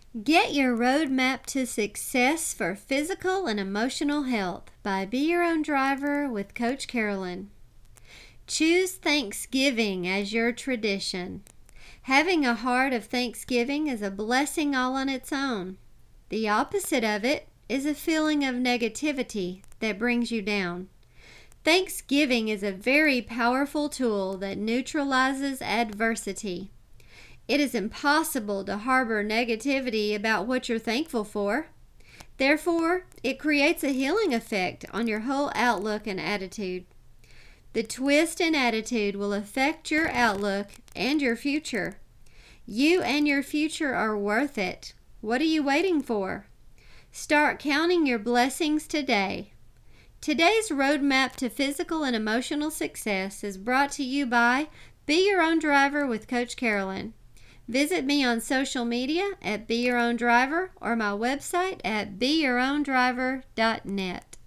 Get your roadmap to success for physical and emotional health by Be Your Own Driver with Coach Carolyn. Choose Thanksgiving as your tradition. Having a heart of thanksgiving is a blessing all on its own. The opposite of it is a feeling of negativity that brings you down. Thanksgiving is a very powerful tool that neutralizes adversity. It is impossible to harbor negativity about what you're thankful for. Therefore, it creates a healing effect on your whole outlook and attitude. The twist in attitude will affect your outlook and your future. You and your future are worth it. What are you waiting for? Start counting your blessings today. Today's roadmap to physical and emotional success is brought to you by Be Your Own Driver with Coach Carolyn. Visit me on social media at Be Your Own Driver or my website at BeYourOwnDriver.net.